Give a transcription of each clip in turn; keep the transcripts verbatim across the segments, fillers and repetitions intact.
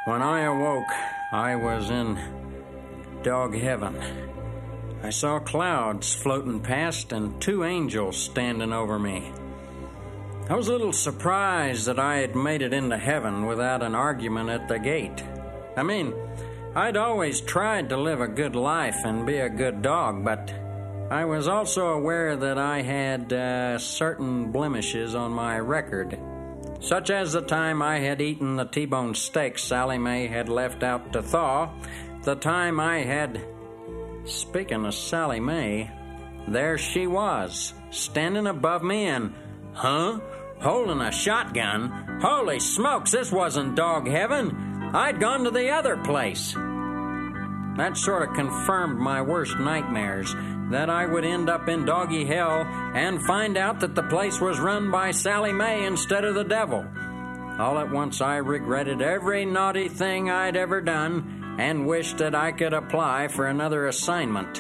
When I awoke, I was in dog heaven. I saw clouds floating past and two angels standing over me. I was a little surprised that I had made it into heaven without an argument at the gate. I mean, I'd always tried to live a good life and be a good dog, but I was also aware that I had uh, certain blemishes on my record, such as the time I had eaten the T-bone steak Sally Mae had left out to thaw, the time I had... Speaking of Sally Mae, there she was, standing above me and, huh, holding a shotgun. Holy smokes, this wasn't dog heaven. I'd gone to the other place. That sort of confirmed my worst nightmares, that I would end up in doggy hell and find out that the place was run by Sally Mae instead of the devil. All at once I regretted every naughty thing I'd ever done and wished that I could apply for another assignment.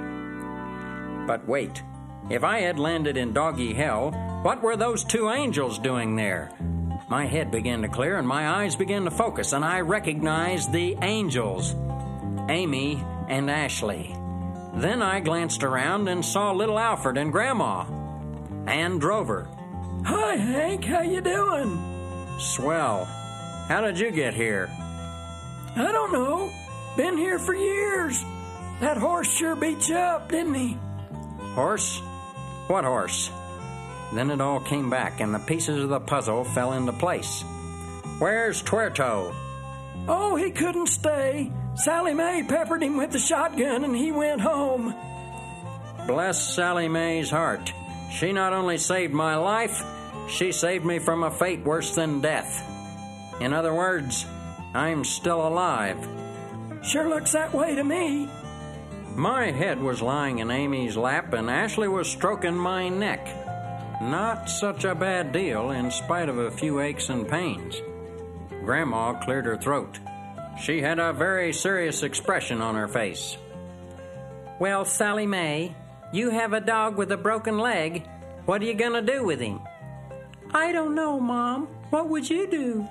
But wait, if I had landed in doggy hell, what were those two angels doing there? My head began to clear and my eyes began to focus, and I recognized the angels, Amy and Ashley. Then I glanced around and saw little Alfred and Grandma, and Drover. Hi, Hank. How you doing? Swell. How did you get here? I don't know. Been here for years. That horse sure beat you up, didn't he? Horse? What horse? Then it all came back, and the pieces of the puzzle fell into place. Where's Tuerto? Oh, he couldn't stay. Sally Mae peppered him with the shotgun, and he went home. Bless Sally Mae's heart. She not only saved my life, she saved me from a fate worse than death. In other words, I'm still alive. Sure looks that way to me. My head was lying in Amy's lap, and Ashley was stroking my neck. Not such a bad deal, in spite of a few aches and pains. Grandma cleared her throat. She had a very serious expression on her face. Well, Sally Mae, you have a dog with a broken leg. What are you going to do with him? I don't know, Mom. What would you do?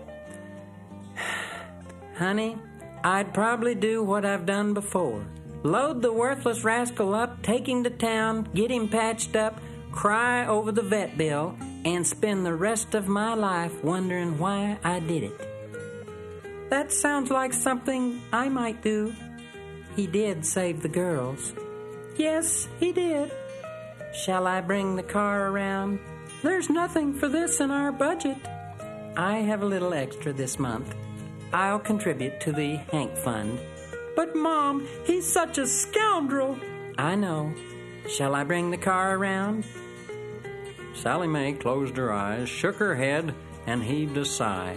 Honey, I'd probably do what I've done before. Load the worthless rascal up, take him to town, get him patched up, cry over the vet bill, and spend the rest of my life wondering why I did it. That sounds like something I might do. He did save the girls. Yes, he did. Shall I bring the car around? There's nothing for this in our budget. I have a little extra this month. I'll contribute to the Hank Fund. But, Mom, he's such a scoundrel. I know. Shall I bring the car around? Sally Mae closed her eyes, shook her head, and heaved a sigh.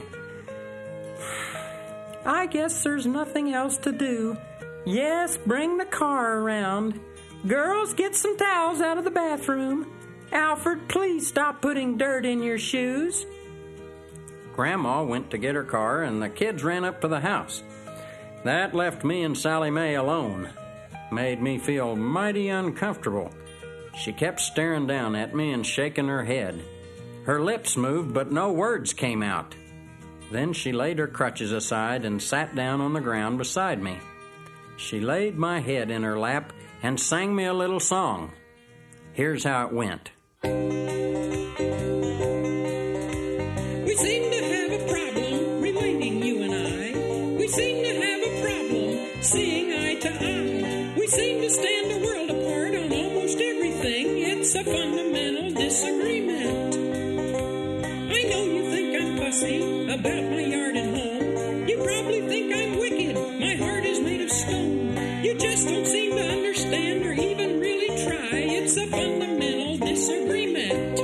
I guess there's nothing else to do. Yes, bring the car around. Girls, get some towels out of the bathroom. Alfred, please stop putting dirt in your shoes. Grandma went to get her car, and the kids ran up to the house. That left me and Sally Mae alone. Made me feel mighty uncomfortable. She kept staring down at me and shaking her head. Her lips moved, but no words came out. Then she laid her crutches aside and sat down on the ground beside me. She laid my head in her lap and sang me a little song. Here's how it went. We seem to have a problem relating, you and I. We seem to have a problem seeing eye to eye. We seem to stand a world apart on almost everything. It's a fundamental disagreement. I know you think I'm fussy about my yard and home. You probably think I'm wicked. My heart is made of stone. You just don't seem to understand or even really try. It's a fundamental disagreement.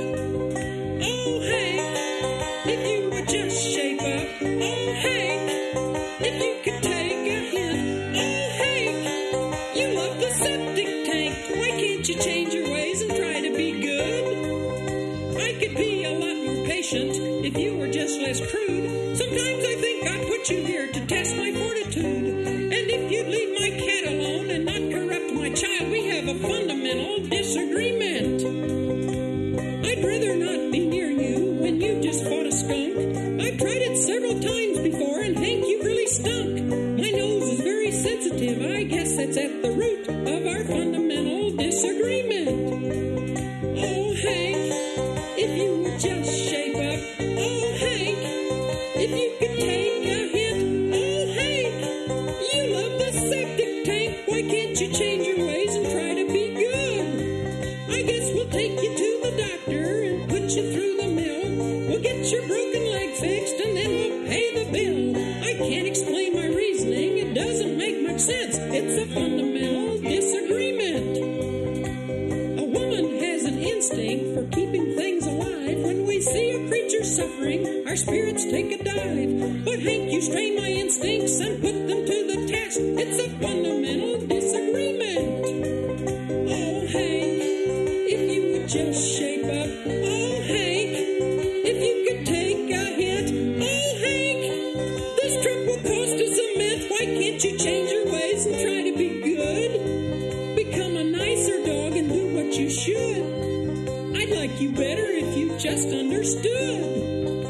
could take a hint. Oh, Hank, you love the septic tank. Why can't you change your ways and try to be good? I guess we'll take you to the doctor and put you through the mill. We'll get your broken leg fixed and then we'll pay the bill. I can't explain my reasoning. It doesn't make much sense. It's a fundamental disagreement. A woman has an instinct for keeping things alive. When we see a creature suffering, our spirits take a dive. But Hank, you strain my instincts and put them to the test. It's a fundamental disagreement. Oh, Hank, if you would just shape up. Oh, Hank, if you could take a hint. Oh, Hank, this trip will cost us a mint. Why can't you change your ways and try to be good? Become a nicer dog and do what you should. I'd like you better if you just understood.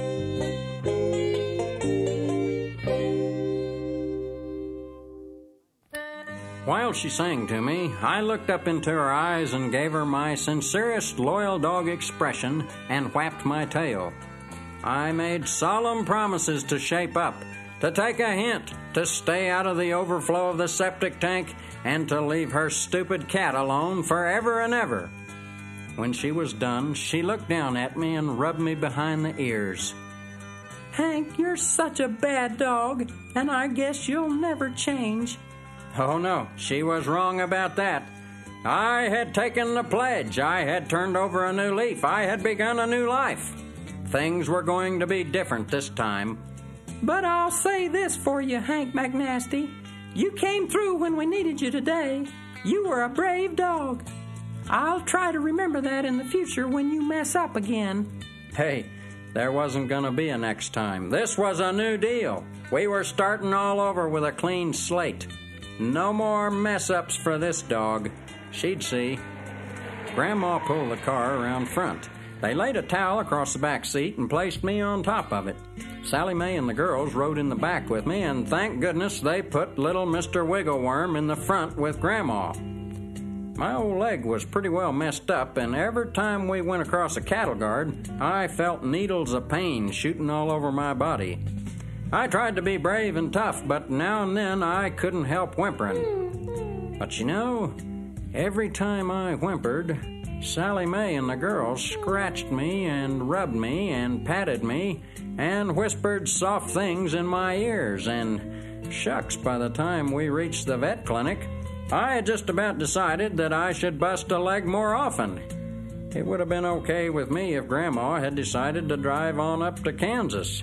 While she sang to me, I looked up into her eyes and gave her my sincerest loyal dog expression and whapped my tail. I made solemn promises to shape up, to take a hint, to stay out of the overflow of the septic tank, and to leave her stupid cat alone forever and ever. When she was done, she looked down at me and rubbed me behind the ears. Hank, you're such a bad dog, and I guess you'll never change. Oh, no, she was wrong about that. I had taken the pledge. I had turned over a new leaf. I had begun a new life. Things were going to be different this time. But I'll say this for you, Hank McNasty. You came through when we needed you today. You were a brave dog. I'll try to remember that in the future when you mess up again. Hey, there wasn't going to be a next time. This was a new deal. We were starting all over with a clean slate. No more mess-ups for this dog. She'd see. Grandma pulled the car around front. They laid a towel across the back seat and placed me on top of it. Sally Mae and the girls rode in the back with me, and thank goodness they put little Mister Wiggleworm in the front with Grandma. My old leg was pretty well messed up, and every time we went across a cattle guard, I felt needles of pain shooting all over my body. I tried to be brave and tough, but now and then I couldn't help whimpering. But you know, every time I whimpered, Sally Mae and the girls scratched me and rubbed me and patted me and whispered soft things in my ears, and shucks, by the time we reached the vet clinic, I had just about decided that I should bust a leg more often. It would have been okay with me if Grandma had decided to drive on up to Kansas.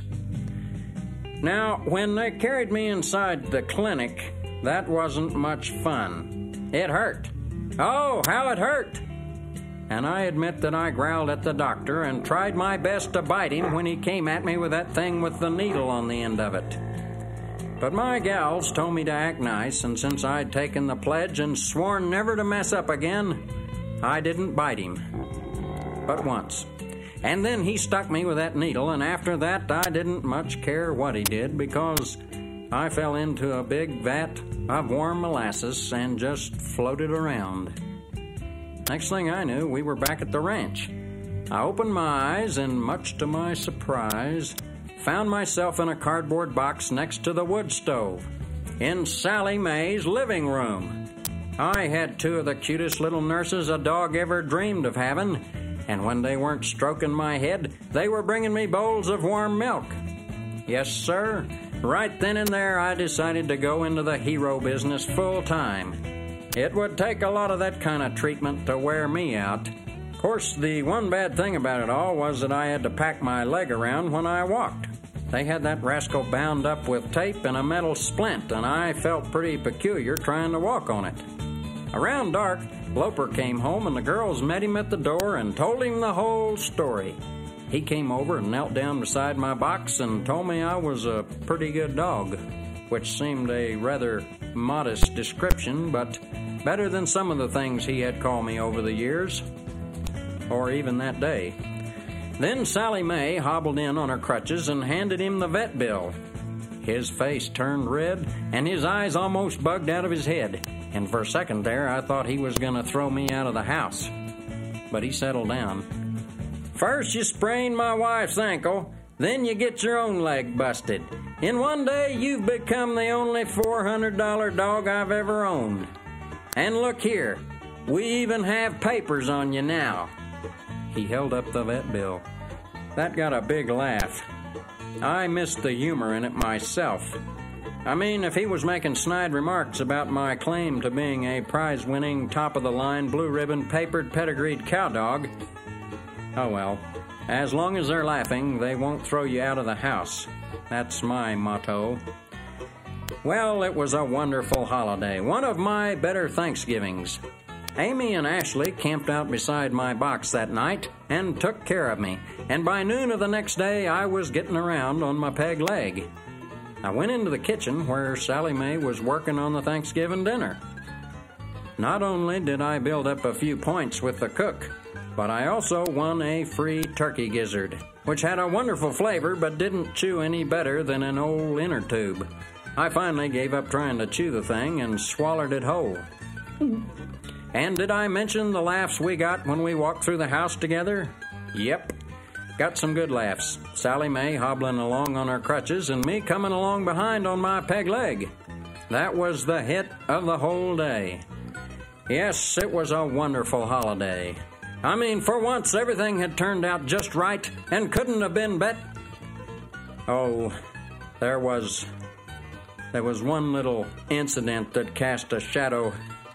Now, when they carried me inside the clinic, that wasn't much fun. It hurt. Oh, how it hurt! And I admit that I growled at the doctor and tried my best to bite him when he came at me with that thing with the needle on the end of it. But my gals told me to act nice, and since I'd taken the pledge and sworn never to mess up again, I didn't bite him. But once. And then he stuck me with that needle, and after that I didn't much care what he did, because I fell into a big vat of warm molasses and just floated around. Next thing I knew, we were back at the ranch. I opened my eyes and, much to my surprise, found myself in a cardboard box next to the wood stove, in Sally Mae's living room. I had two of the cutest little nurses a dog ever dreamed of having, and when they weren't stroking my head, they were bringing me bowls of warm milk. Yes, sir. Right then and there, I decided to go into the hero business full time. It would take a lot of that kind of treatment to wear me out. Of course, the one bad thing about it all was that I had to pack my leg around when I walked. They had that rascal bound up with tape and a metal splint, and I felt pretty peculiar trying to walk on it. Around dark, Loper came home, and the girls met him at the door and told him the whole story. He came over and knelt down beside my box and told me I was a pretty good dog, which seemed a rather modest description, but better than some of the things he had called me over the years, or even that day. Then Sally Mae hobbled in on her crutches and handed him the vet bill. His face turned red, and his eyes almost bugged out of his head, and for a second there I thought he was going to throw me out of the house. But he settled down. "First you sprained my wife's ankle, Then you get your own leg busted. In one day, you've become the only four hundred dollar dog I've ever owned. And look here, we even have papers on you now." He held up the vet bill. That got a big laugh. I missed the humor in it myself. I mean, if he was making snide remarks about my claim to being a prize-winning, top-of-the-line, blue-ribbon, papered, pedigreed cow dog, oh well. As long as they're laughing, they won't throw you out of the house. That's my motto. Well, it was a wonderful holiday, one of my better Thanksgivings. Amy and Ashley camped out beside my box that night and took care of me, and by noon of the next day, I was getting around on my peg leg. I went into the kitchen where Sally Mae was working on the Thanksgiving dinner. Not only did I build up a few points with the cook, but I also won a free turkey gizzard, which had a wonderful flavor but didn't chew any better than an old inner tube. I finally gave up trying to chew the thing and swallowed it whole. And did I mention the laughs we got when we walked through the house together? Yep. Got some good laughs. Sally Mae hobbling along on her crutches and me coming along behind on my peg leg. That was the hit of the whole day. Yes, it was a wonderful holiday. I mean, for once, everything had turned out just right and couldn't have been bet... Oh, there was... There was one little incident that cast a shadow.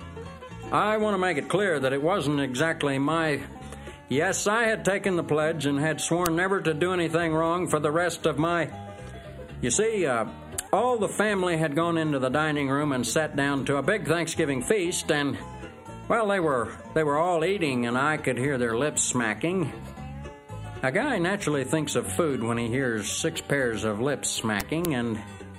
I want to make it clear that it wasn't exactly my... Yes, I had taken the pledge and had sworn never to do anything wrong for the rest of my... You see, uh, all the family had gone into the dining room and sat down to a big Thanksgiving feast, and, well, they were they were all eating, and I could hear their lips smacking. A guy naturally thinks of food when he hears six pairs of lips smacking, and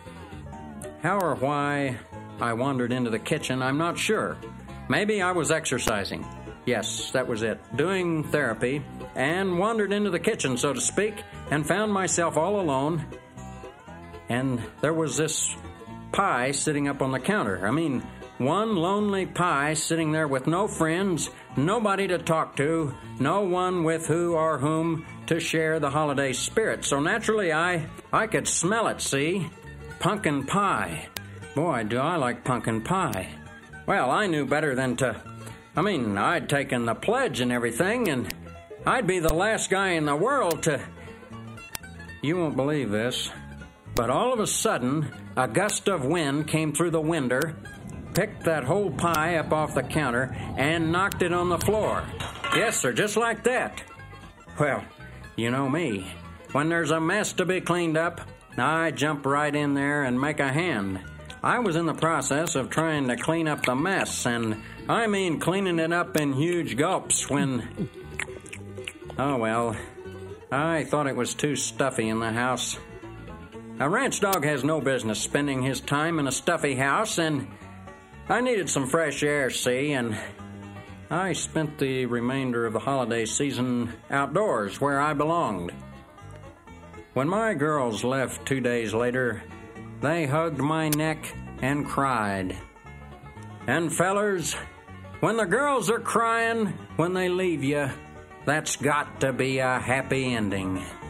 how or why I wandered into the kitchen, I'm not sure. Maybe I was exercising. Yes, that was it. Doing therapy, and wandered into the kitchen, so to speak, and found myself all alone. And there was this pie sitting up on the counter. I mean, one lonely pie sitting there with no friends, nobody to talk to, no one with who or whom to share the holiday spirit. So naturally, I, I could smell it, see? Pumpkin pie. Boy, do I like pumpkin pie. Well, I knew better than to... I mean, I'd taken the pledge and everything, and I'd be the last guy in the world to... You won't believe this, but all of a sudden, a gust of wind came through the window, picked that whole pie up off the counter, and knocked it on the floor. Yes, sir, just like that. Well, you know me. When there's a mess to be cleaned up, I jump right in there and make a hand. I was in the process of trying to clean up the mess, and I mean cleaning it up in huge gulps when... Oh, well, I thought it was too stuffy in the house. A ranch dog has no business spending his time in a stuffy house, and I needed some fresh air, see, and I spent the remainder of the holiday season outdoors where I belonged. When my girls left two days later, they hugged my neck and cried. And fellers, when the girls are crying when they leave you, that's got to be a happy ending.